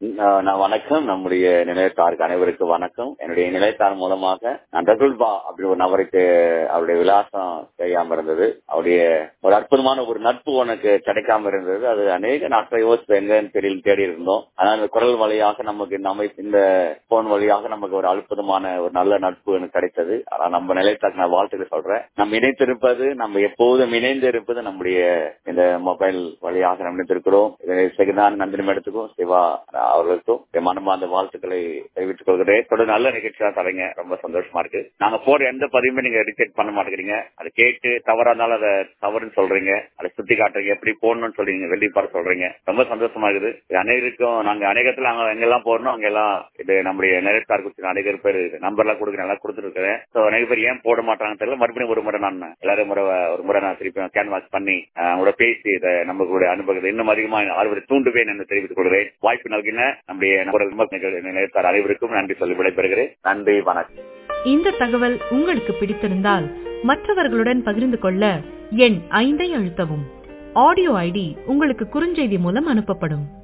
வணக்கம். நம்முடைய நிலையத்தாருக்கு அனைவருக்கு வணக்கம். என்னுடைய நிலையத்தார் மூலமாக நான் ரகுல்பா அப்படி ஒரு நபருக்கு அவருடைய விலாசம் தெரியாம இருந்தது. அவருடைய ஒரு அற்புதமான ஒரு நட்பு உனக்கு கிடைக்காம இருந்தது. அது அநேக நாட்கள் யோசிப்பு எங்கன்னு தெரியல தேடி இருந்தோம். ஆனால் குரல் வழியாக நமக்கு இந்த போன் வழியாக நமக்கு ஒரு அற்புதமான ஒரு நல்ல நட்பு எனக்கு கிடைத்தது. ஆனா நம்ம நிலையத்தாருக்கு நான் வாழ்த்துக்களை சொல்றேன். நம்ம இணைத்திருப்பது, நம்ம எப்போதும் இணைந்து இருப்பது நம்முடைய இந்த மொபைல் வழியாக இணைந்திருக்கிறோம். செகுதான் நந்தினி மேடத்துக்கும் சிவா அவர்களுக்கும் மனமார்ந்த வாழ்த்துக்களை தெரிவித்துக் கொள்கிறேன். தொடர்ந்து நல்ல நிகழ்ச்சியா தரீங்க, ரொம்ப சந்தோஷமா இருக்கு. நாங்க போற எந்த பதிவுமே நீங்க ரிஜெக்ட் பண்ண மாட்டேங்கிறீங்க. அதை கேட்டு தவறா இருந்தாலும் அதை தவறுன்னு சொல்றீங்க, அதை சுத்தி காட்டுறீங்க, எப்படி போடணும்னு சொல்றீங்க, வெளிப்பாடு சொல்றீங்க. ரொம்ப சந்தோஷமா இருக்குது. அனைவருக்கும் நாங்க அநேகத்துல நாங்க எங்கெல்லாம் போறோம் அங்கெல்லாம் இது நம்முடைய நிலையத்தார் குறித்து அநேக பேர் நம்பர் எல்லாம் கொடுக்குறேன், நல்லா கொடுத்துருக்கேன். அநேக பேர் ஏன் போட மாட்டாங்கன்னு தெரியல. மறுபடியும் ஒரு முறை நான் எல்லாரும் ஒரு முறை நான் திருப்பி கேன்வாஸ் பண்ணி அவங்களோட பேசி இதை நம்மளுடைய அனுபவத்தை இன்னும் அதிகமாக ஆர்வத்தை தூண்டுவேன் என்று தெரிவித்துக் கொள்கிறேன். வாய்ப்பு நல்கின நம்முடைய நிலையத்தார் அனைவருக்கும் நன்றி சொல்லி விடைபெறுகிறேன். நன்றி, வணக்கம். இந்த தகவல் உங்களுக்கு பிடித்திருந்தால் மற்றவர்களுடன் பகிர்ந்து கொள்ள எண் 5 அழுத்தவும். ஆடியோ ஐடி உங்களுக்கு குறுஞ்செய்தி மூலம் அனுப்பப்படும்.